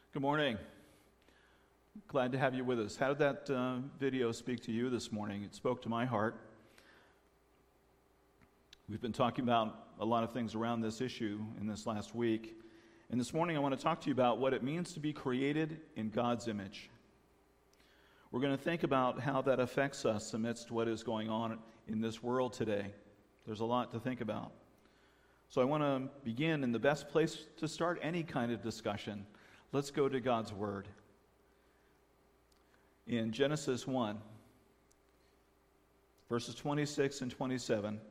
Good morning. Glad to have you with us. How did that video speak to you this morning? It spoke to my heart. We've been talking about a lot of things around this issue in this last week. And this morning I want to talk to you about what it means to be created in God's image. We're going to think about how that affects us amidst what is going on in this world today. There's a lot to think about. So I want to begin in the best place to start any kind of discussion. Let's go to God's Word. In Genesis 1, verses 26 and 27,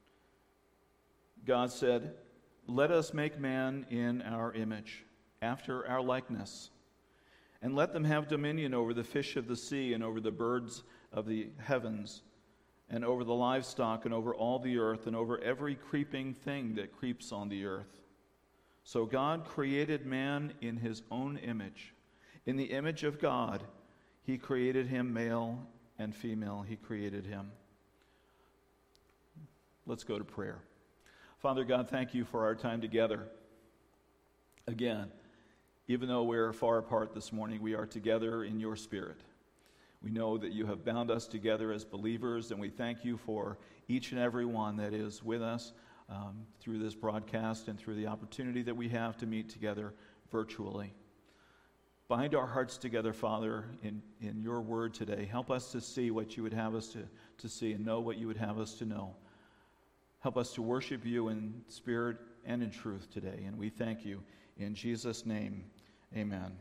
God said, "Let us make man in our image, after our likeness, and let them have dominion over the fish of the sea, and over the birds of the heavens, and over the livestock, and over all the earth, and over every creeping thing that creeps on the earth." So God created man in his own image. In the image of God, he created him, male and female, he created him. Let's go to prayer. Father God, thank you for our time together. Again, even though we're far apart this morning, we are together in your Spirit. We know that you have bound us together as believers, and we thank you for each and every one that is with us through this broadcast and through the opportunity that we have to meet together virtually. Bind our hearts together, Father, in your word today. Help us to see what you would have us to see and know what you would have us to know. Help us to worship you in spirit and in truth today, and we thank you. In Jesus' name, amen.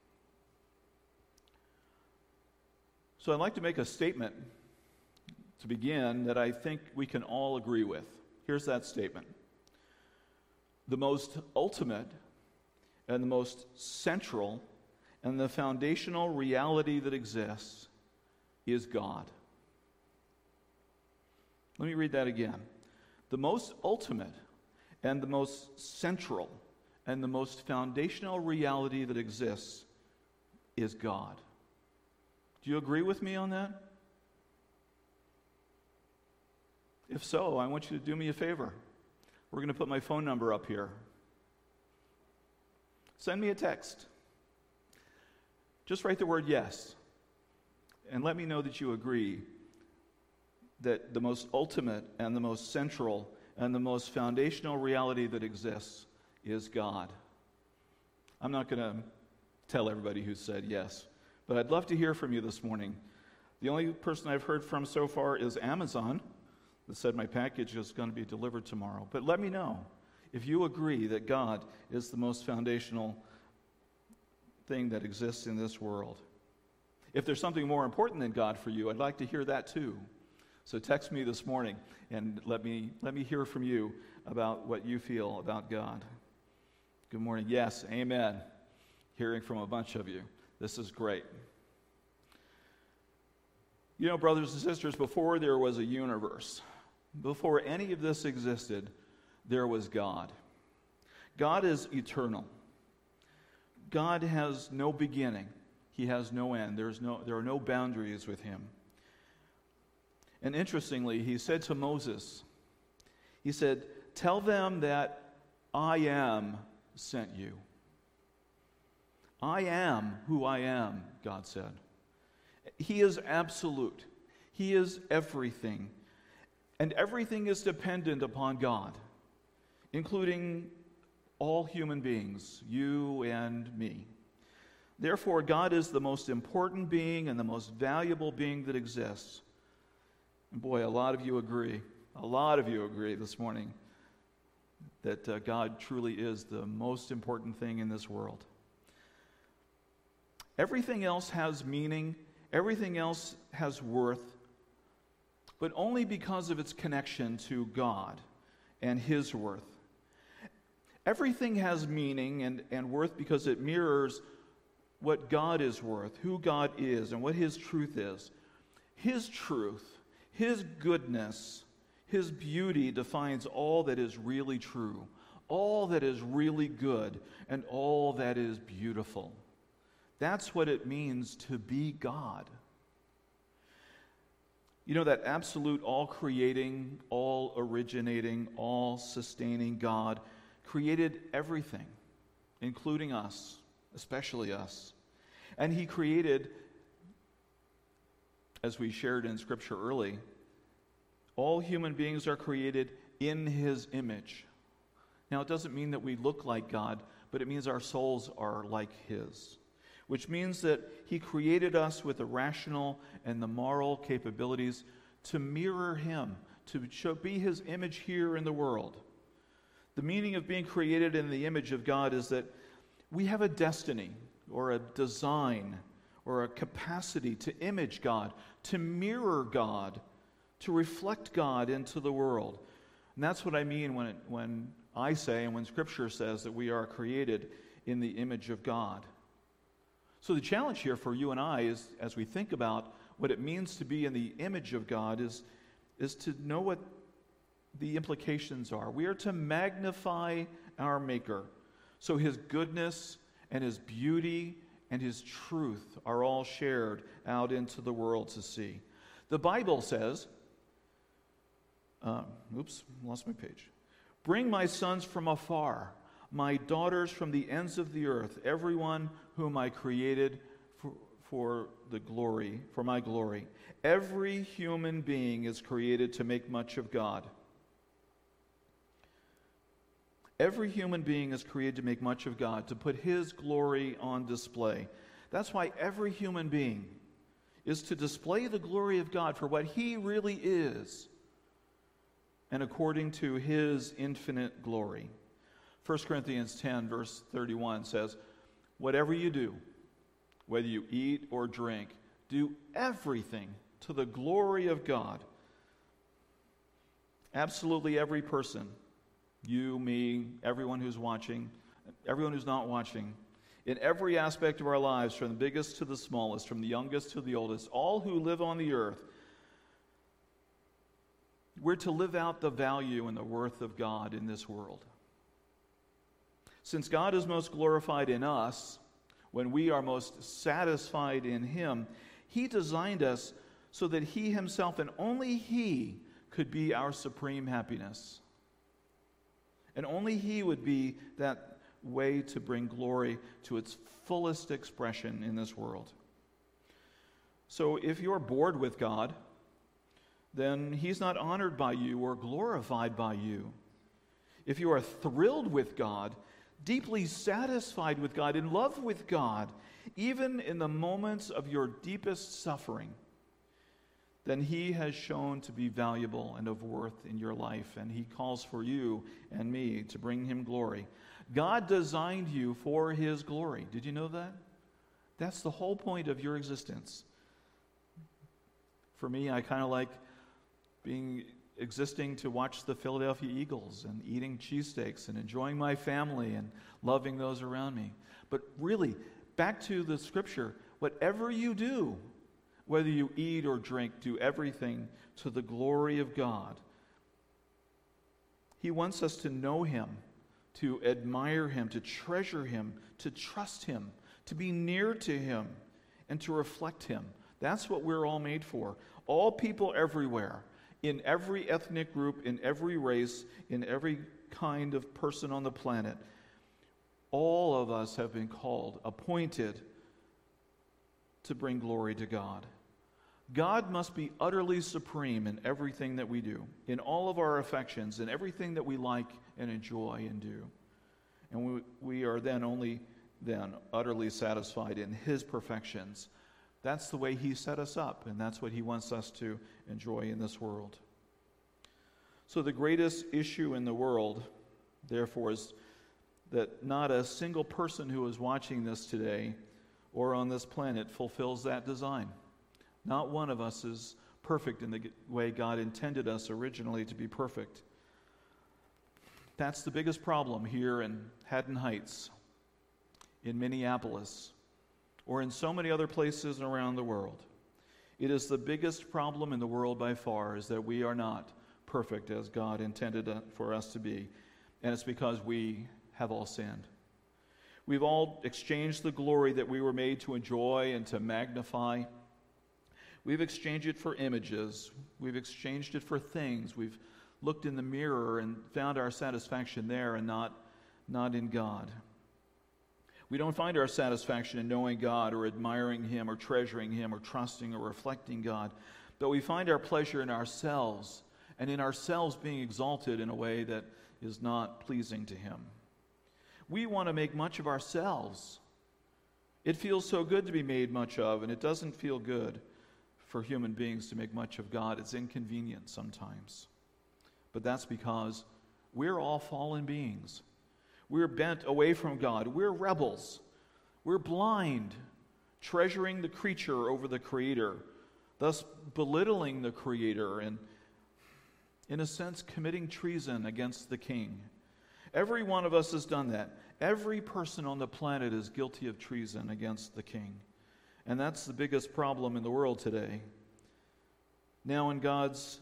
So I'd like to make a statement to begin that I think we can all agree with. Here's that statement. The most ultimate and the most central and the foundational reality that exists is God. Let me read that again. The most ultimate and the most central and the most foundational reality that exists is God. Do you agree with me on that? If so, I want you to do me a favor. We're going to put my phone number up here. Send me a text. Just write the word yes, and let me know that you agree that the most ultimate and the most central and the most foundational reality that exists is God. I'm not going to tell everybody who said yes, but I'd love to hear from you this morning. The only person I've heard from so far is Amazon that said my package is going to be delivered tomorrow. But let me know if you agree that God is the most foundational thing that exists in this world. If there's something more important than God for you, I'd like to hear that too. So text me this morning and let me hear from you about what you feel about God. Good morning. Yes, amen. Hearing from a bunch of you. This is great. You know, brothers and sisters, before there was a universe, before any of this existed, there was God. God is eternal. God has no beginning. He has no end. There are no boundaries with him. And interestingly, he said to Moses, he said, "Tell them that I am sent you." I am who I am, God said. He is absolute. He is everything. And everything is dependent upon God, including all human beings, you and me. Therefore, God is the most important being and the most valuable being that exists. And boy, a lot of you agree this morning that God truly is the most important thing in this world. Everything else has meaning, everything else has worth, but only because of its connection to God and his worth. Everything has meaning and worth because it mirrors what God is worth, who God is, and what his truth is. His truth, his goodness, his beauty defines all that is really true, all that is really good, and all that is beautiful. That's what it means to be God. You know, that absolute, all-creating, all-originating, all-sustaining God created everything, including us, especially us. And he created, as we shared in Scripture early, all human beings are created in his image. Now, it doesn't mean that we look like God, but it means our souls are like his, which means that he created us with the rational and the moral capabilities to mirror him, to be his image here in the world. The meaning of being created in the image of God is that we have a destiny or a design or a capacity to image God, to mirror God, to reflect God into the world. And that's what I mean when I say and when Scripture says that we are created in the image of God. So the challenge here for you and I is, as we think about what it means to be in the image of God, is to know what the implications are. We are to magnify our Maker. So his goodness and his beauty and his truth are all shared out into the world to see. The Bible says, lost my page. Bring my sons from afar, my daughters from the ends of the earth, everyone whom I created for my glory. Every human being is created to make much of God. Every human being is created to make much of God, to put his glory on display. That's why every human being is to display the glory of God for what he really is, and according to his infinite glory. 1 Corinthians 10, verse 31 says, whatever you do, whether you eat or drink, do everything to the glory of God. Absolutely every person, you, me, everyone who's watching, everyone who's not watching, in every aspect of our lives, from the biggest to the smallest, from the youngest to the oldest, all who live on the earth, we're to live out the value and the worth of God in this world. Since God is most glorified in us, when we are most satisfied in him, he designed us so that he himself and only he could be our supreme happiness. And only he would be that way to bring glory to its fullest expression in this world. So if you're bored with God, then he's not honored by you or glorified by you. If you are thrilled with God, deeply satisfied with God, in love with God, even in the moments of your deepest suffering, then he has shown to be valuable and of worth in your life, and he calls for you and me to bring him glory. God designed you for his glory. Did you know that? That's the whole point of your existence. For me, I kind of like existing to watch the Philadelphia Eagles and eating cheesesteaks and enjoying my family and loving those around me. But really, back to the Scripture, whatever you do, whether you eat or drink, do everything to the glory of God. He wants us to know him, to admire him, to treasure him, to trust him, to be near to him, and to reflect him. That's what we're all made for. All people everywhere, in every ethnic group, in every race, in every kind of person on the planet, all of us have been called, appointed to bring glory to God. God must be utterly supreme in everything that we do, in all of our affections, in everything that we like and enjoy and do. And we are then only utterly satisfied in his perfections. That's the way he set us up, and that's what he wants us to enjoy in this world. So the greatest issue in the world, therefore, is that not a single person who is watching this today or on this planet fulfills that design. Not one of us is perfect in the way God intended us originally to be perfect. That's the biggest problem here in Haddon Heights, in Minneapolis, or in so many other places around the world. It is the biggest problem in the world by far, is that we are not perfect as God intended for us to be. And it's because we have all sinned. We've all exchanged the glory that we were made to enjoy and to magnify. We've exchanged it for images. We've exchanged it for things. We've looked in the mirror and found our satisfaction there and not in God. We don't find our satisfaction in knowing God or admiring Him or treasuring Him or trusting or reflecting God, but we find our pleasure in ourselves and in ourselves being exalted in a way that is not pleasing to Him. We want to make much of ourselves. It feels so good to be made much of, and it doesn't feel good for human beings to make much of God. It's inconvenient sometimes. But that's because we're all fallen beings. We're bent away from God. We're rebels. We're blind, treasuring the creature over the Creator, thus belittling the Creator and, in a sense, committing treason against the King. Every one of us has done that. Every person on the planet is guilty of treason against the King. And that's the biggest problem in the world today. Now, in God's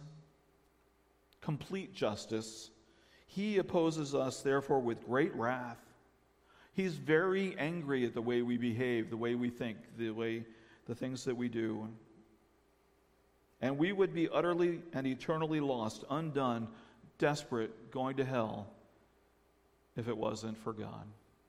complete justice, He opposes us, therefore, with great wrath. He's very angry at the way we behave, the way we think, the things that we do. And we would be utterly and eternally lost, undone, desperate, going to hell, if it wasn't for God.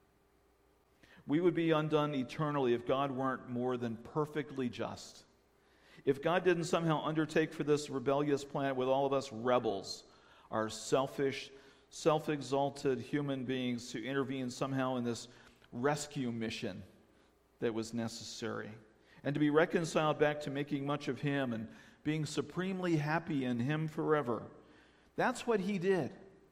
We would be undone eternally if God weren't more than perfectly just. If God didn't somehow undertake for this rebellious planet with all of us rebels, our selfish, self-exalted human beings, to intervene somehow in this rescue mission that was necessary, and to be reconciled back to making much of Him and being supremely happy in Him forever. That's what He did.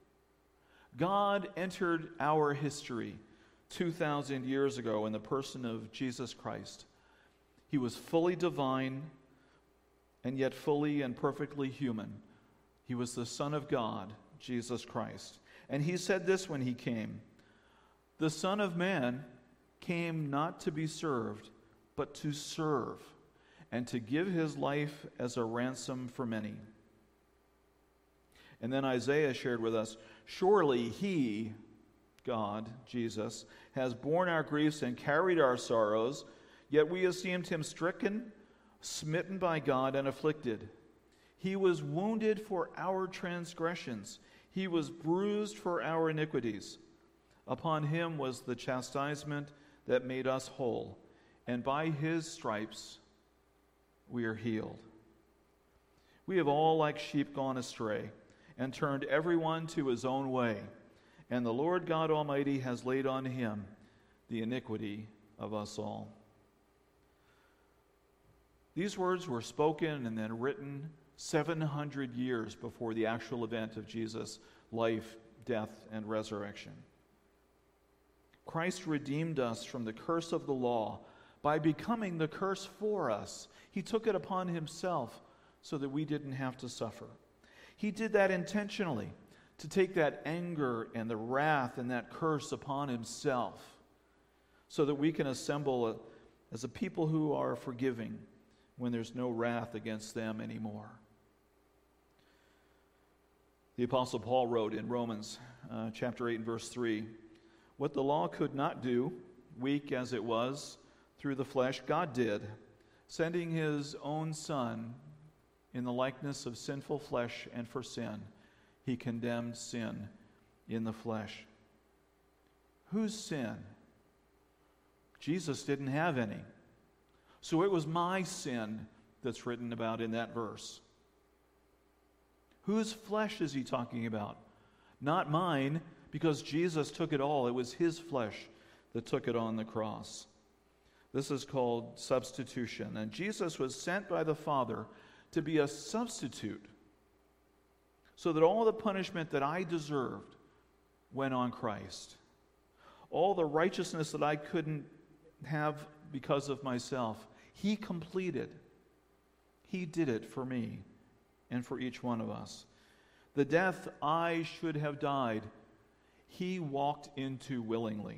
God entered our history 2,000 years ago in the person of Jesus Christ. He was fully divine and yet fully and perfectly human. He was the Son of God, Jesus Christ. And He said this when He came: "The Son of Man came not to be served, but to serve, and to give His life as a ransom for many." And then Isaiah shared with us, "Surely He," God, Jesus, "has borne our griefs and carried our sorrows, yet we esteemed Him stricken, smitten by God, and afflicted. He was wounded for our transgressions. He was bruised for our iniquities. Upon Him was the chastisement that made us whole, and by His stripes we are healed. We have all like sheep gone astray, and turned everyone to his own way. And the Lord God Almighty has laid on Him the iniquity of us all." These words were spoken and then written 700 years before the actual event of Jesus' life, death, and resurrection. Christ redeemed us from the curse of the law by becoming the curse for us. He took it upon Himself so that we didn't have to suffer. He did that intentionally, to take that anger and the wrath and that curse upon Himself so that we can assemble as a people who are forgiving when there's no wrath against them anymore. The Apostle Paul wrote in Romans chapter 8 and verse 3, "What the law could not do, weak as it was, through the flesh, God did, sending His own Son in the likeness of sinful flesh, and for sin, He condemned sin in the flesh." Whose sin? Jesus didn't have any. So it was my sin that's written about in that verse. Whose flesh is He talking about? Not mine, because Jesus took it all. It was His flesh that took it on the cross. This is called substitution. And Jesus was sent by the Father to be a substitute, so that all the punishment that I deserved went on Christ. All the righteousness that I couldn't have because of myself, He completed. He did it for me and for each one of us. The death I should have died, He walked into willingly.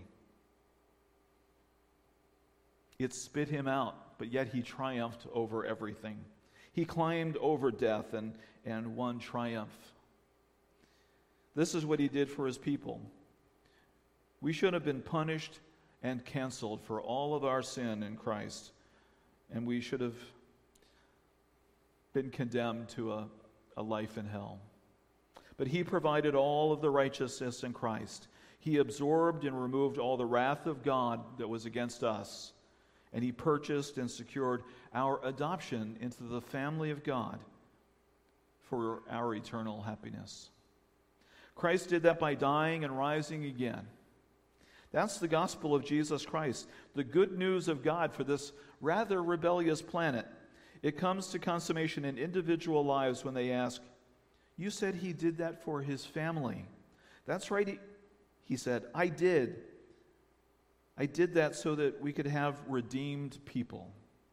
It spit Him out, but yet He triumphed over everything. He climbed over death and won triumph. This is what He did for His people. We should have been punished and canceled for all of our sin in Christ, and we should have been condemned to a life in hell. But He provided all of the righteousness in Christ. He absorbed and removed all the wrath of God that was against us, and he purchased and secured our adoption into the family of God for our eternal happiness. Christ did that by dying and rising again. That's the gospel of Jesus Christ, the good news of God for this rather rebellious planet. It comes to consummation in individual lives when they ask, "You said he did that for his family." That's right, he said, I did. I did that so that we could have redeemed people.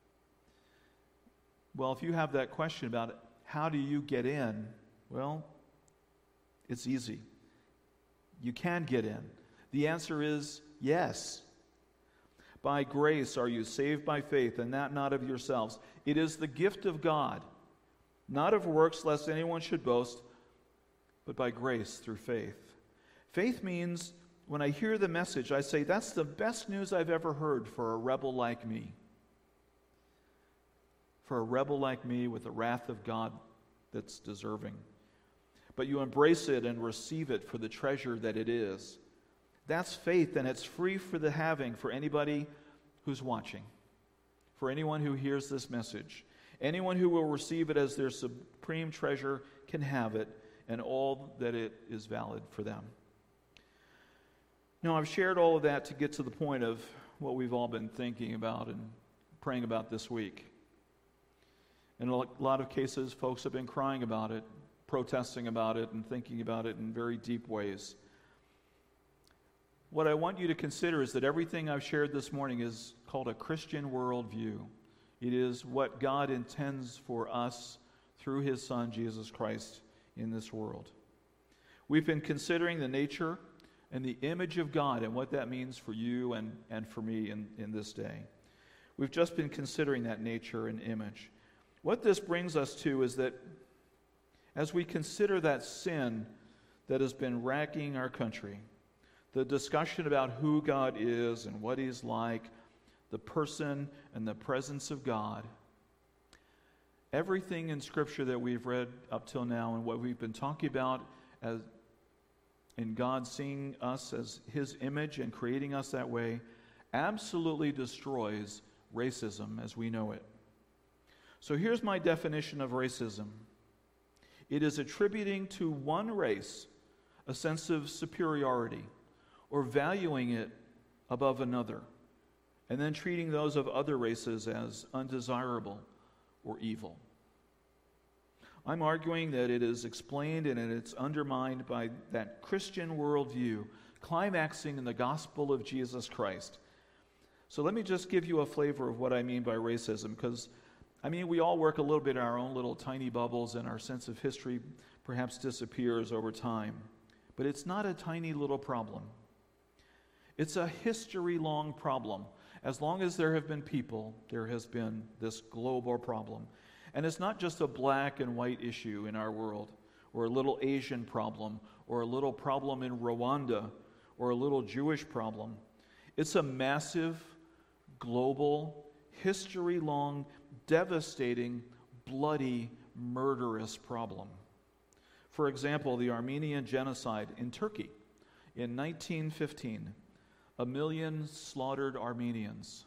Well, if you have that question about it, how do you get in? Well, it's easy. You can get in. The answer is yes. By grace are you saved by faith, and that not of yourselves. It is the gift of God, not of works, lest anyone should boast, but by grace through faith. Faith means when I hear the message, I say, that's the best news I've ever heard for a rebel like me. For a rebel like me with the wrath of God that's deserving. But you embrace it and receive it for the treasure that it is. That's faith, and it's free for the having for anybody who's watching, for anyone who hears this message. Anyone who will receive it as their supreme treasure can have it, and all that it is valid for them. Now, I've shared all of that to get to the point of what we've all been thinking about and praying about this week. In a lot of cases, folks have been crying about it, protesting about it, and thinking about it in very deep ways. What I want you to consider is that everything I've shared this morning is called a Christian worldview. It is what God intends for us through his Son, Jesus Christ, in this world. We've been considering the nature and the image of God and what that means for you and for me in this day. We've just been considering that nature and image. What this brings us to is that as we consider that sin that has been racking our country, the discussion about who God is and what he's like, the person and the presence of God, everything in Scripture that we've read up till now and what we've been talking about as in God seeing us as his image and creating us that way, absolutely destroys racism as we know it. So here's my definition of racism. It is attributing to one race a sense of superiority or valuing it above another, and then treating those of other races as undesirable or evil. I'm arguing that it is explained and it's undermined by that Christian worldview, climaxing in the gospel of Jesus Christ. So let me just give you a flavor of what I mean by racism, because, we all work a little bit in our own little tiny bubbles, and our sense of history perhaps disappears over time. But it's not a tiny little problem. It's a history-long problem. As long as there have been people, there has been this global problem. And it's not just a black and white issue in our world, or a little Asian problem, or a little problem in Rwanda, or a little Jewish problem. It's a massive, global, history-long, devastating, bloody, murderous problem. For example, the Armenian genocide in Turkey in 1915. 1 million slaughtered Armenians.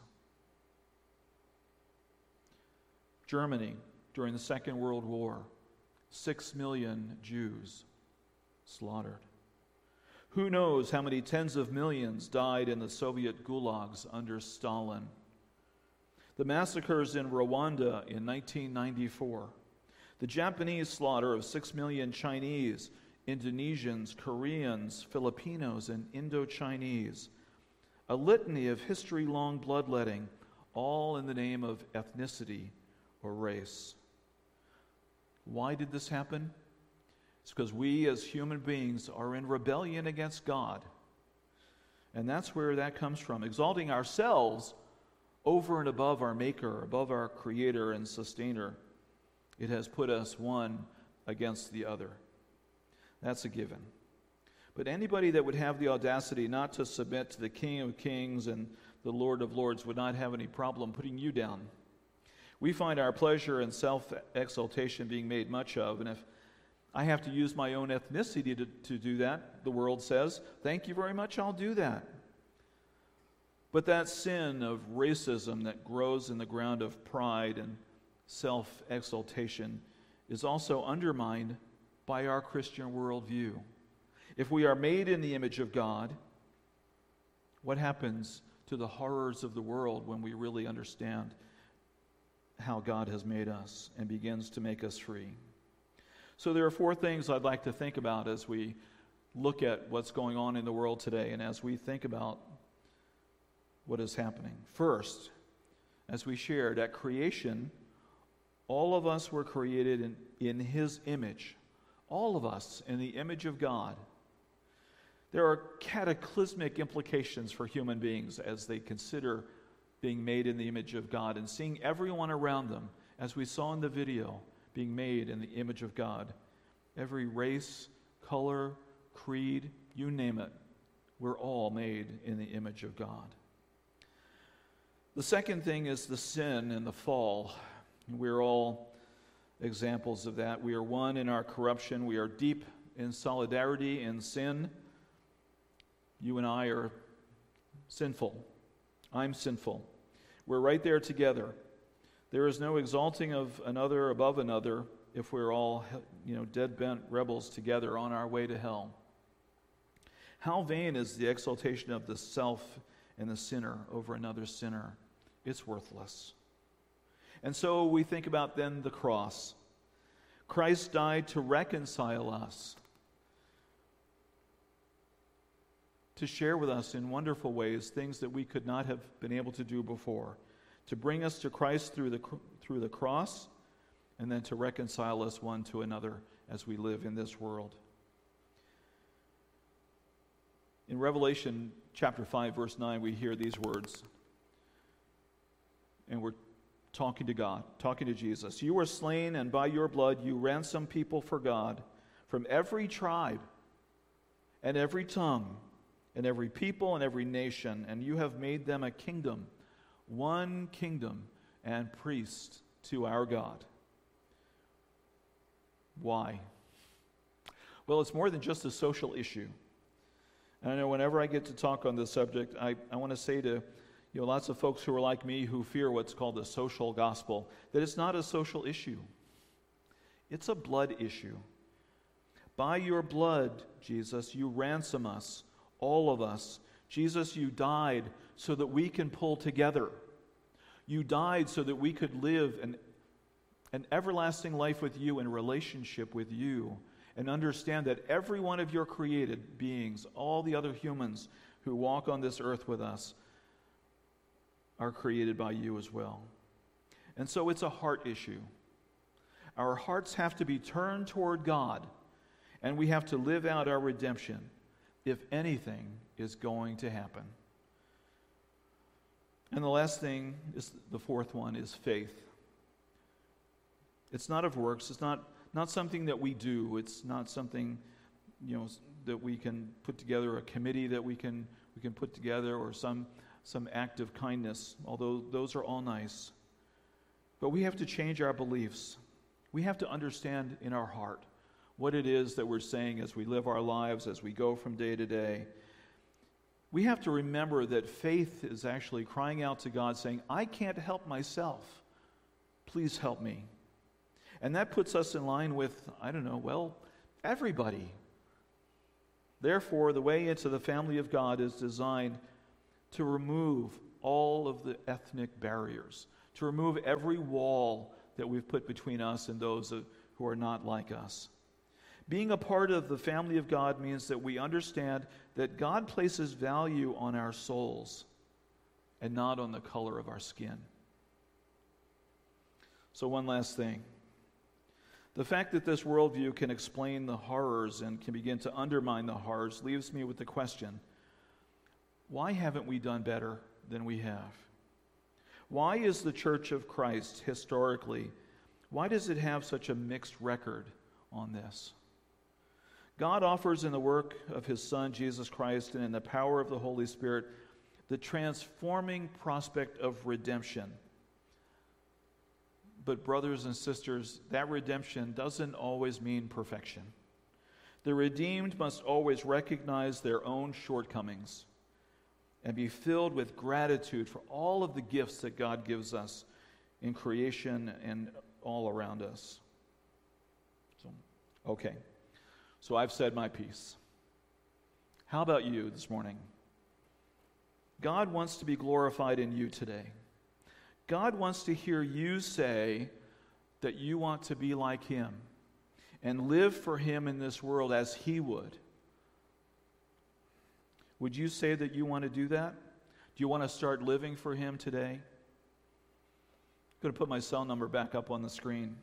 Germany, during the Second World War, 6 million Jews slaughtered. Who knows how many tens of millions died in the Soviet gulags under Stalin? The massacres in Rwanda in 1994. The Japanese slaughter of 6 million Chinese, Indonesians, Koreans, Filipinos, and Indo-Chinese. A litany of history-long bloodletting, all in the name of ethnicity or race. Why did this happen? It's because we as human beings are in rebellion against God. And that's where that comes from. Exalting ourselves over and above our Maker, above our Creator and Sustainer. It has put us one against the other. That's a given. But anybody that would have the audacity not to submit to the King of Kings and the Lord of Lords would not have any problem putting you down. We find our pleasure and self-exaltation being made much of, and if I have to use my own ethnicity to do that, the world says. Thank you very much, I'll do that. But that sin of racism that grows in the ground of pride and self-exaltation is also undermined by our Christian worldview. If we are made in the image of God, what happens to the horrors of the world when we really understand how God has made us and begins to make us free? So there are 4 things I'd like to think about as we look at what's going on in the world today and as we think about what is happening. First, as we shared, at creation, all of us were created in His image. All of us in the image of God. There are cataclysmic implications for human beings as they consider being made in the image of God and seeing everyone around them, as we saw in the video, being made in the image of God. Every race, color, creed, you name it, we're all made in the image of God. The second thing is the sin and the fall. We're all examples of that. We are one in our corruption. We are deep in solidarity in sin. You and I are sinful. I'm sinful. We're right there together. There is no exalting of another above another if we're all, dead-bent rebels together on our way to hell. How vain is the exaltation of the self and the sinner over another sinner? It's worthless. And so we think about then the cross. Christ died to reconcile us, to share with us in wonderful ways things that we could not have been able to do before, to bring us to Christ through the cross, and then to reconcile us one to another as we live in this world. In Revelation chapter 5, verse 9, we hear these words. And we're talking to God, talking to Jesus. You were slain, and by your blood you ransomed people for God from every tribe and every tongue and every people and every nation, and you have made them a kingdom, one kingdom and priest to our God. Why? Well, it's more than just a social issue. And I know whenever I get to talk on this subject, I want to say to lots of folks who are like me who fear what's called the social gospel, that it's not a social issue. It's a blood issue. By your blood, Jesus, you ransom us, all of us. Jesus, you died so that we can pull together. You died so that we could live an everlasting life with you in relationship with you and understand that every one of your created beings, all the other humans who walk on this earth with us, are created by you as well. And so it's a heart issue. Our hearts have to be turned toward God, and we have to live out our redemption if anything is going to happen. And the last thing, is the fourth one, is faith. It's not of works. It's not something that we do. It's not something that we can put together, a committee that we can put together, or some act of kindness, although those are all nice. But we have to change our beliefs. We have to understand in our heart what it is that we're saying as we live our lives, as we go from day to day. We have to remember that faith is actually crying out to God saying, I can't help myself. Please help me. And that puts us in line with, everybody. Therefore, the way into the family of God is designed to remove all of the ethnic barriers, to remove every wall that we've put between us and those who are not like us. Being a part of the family of God means that we understand that God places value on our souls and not on the color of our skin. So one last thing. The fact that this worldview can explain the horrors and can begin to undermine the horrors leaves me with the question, why haven't we done better than we have? Why is the Church of Christ historically, why does it have such a mixed record on this? God offers in the work of His Son, Jesus Christ, and in the power of the Holy Spirit, the transforming prospect of redemption. But brothers and sisters, that redemption doesn't always mean perfection. The redeemed must always recognize their own shortcomings and be filled with gratitude for all of the gifts that God gives us in creation and all around us. So I've said my piece. How about you this morning? God wants to be glorified in you today. God wants to hear you say that you want to be like Him and live for Him in this world as He would. Would you say that you want to do that? Do you want to start living for Him today? I'm going to put my cell number back up on the screen.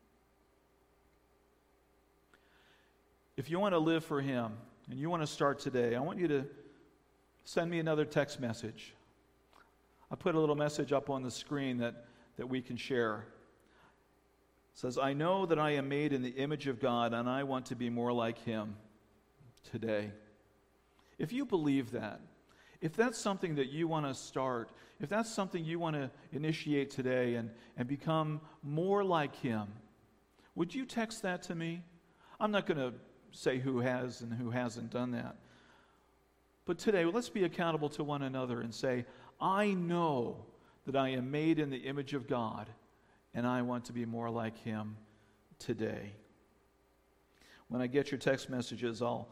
If you want to live for Him and you want to start today, I want you to send me another text message. I put a little message up on the screen that we can share. It says, I know that I am made in the image of God and I want to be more like Him today. If you believe that, if that's something that you want to start, if that's something you want to initiate today and become more like Him, would you text that to me? I'm not going to say who has and who hasn't done that. But today, let's be accountable to one another and say, I know that I am made in the image of God, and I want to be more like Him today. When I get your text messages, I'll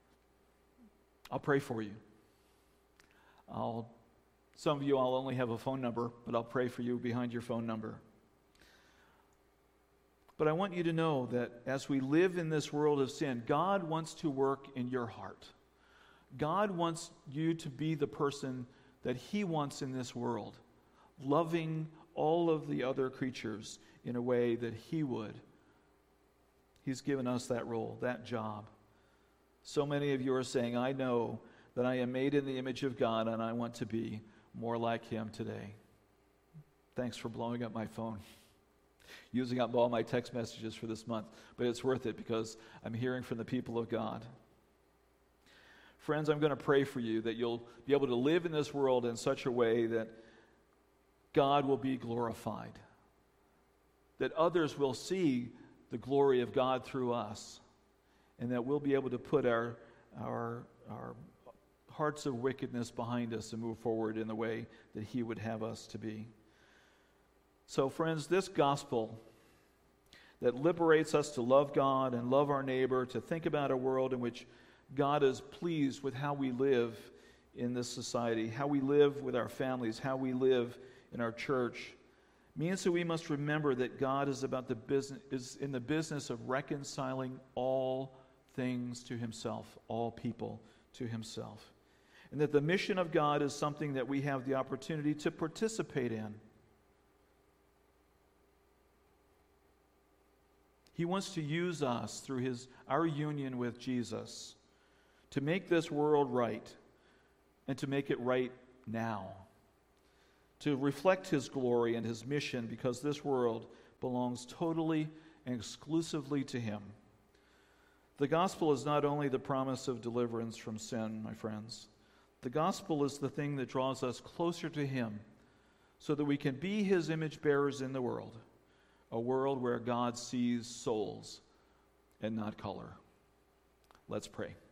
pray for you. Some of you, I'll only have a phone number, but I'll pray for you behind your phone number. But I want you to know that as we live in this world of sin, God wants to work in your heart. God wants you to be the person that He wants in this world, loving all of the other creatures in a way that He would. He's given us that role, that job. So many of you are saying, I know that I am made in the image of God and I want to be more like Him today. Thanks for blowing up my phone. Using up all my text messages for this month. But it's worth it because I'm hearing from the people of God. Friends, I'm going to pray for you that you'll be able to live in this world in such a way that God will be glorified. That others will see the glory of God through us. And that we'll be able to put our hearts of wickedness behind us and move forward in the way that He would have us to be. So, friends, this gospel that liberates us to love God and love our neighbor, to think about a world in which God is pleased with how we live in this society, how we live with our families, how we live in our church, means that we must remember that God is in the business of reconciling all things to Himself, all people to Himself. And that the mission of God is something that we have the opportunity to participate in. He wants to use us through our union with Jesus to make this world right and to make it right now. To reflect His glory and His mission because this world belongs totally and exclusively to Him. The gospel is not only the promise of deliverance from sin, my friends. The gospel is the thing that draws us closer to Him so that we can be His image bearers in the world. A world where God sees souls and not color. Let's pray.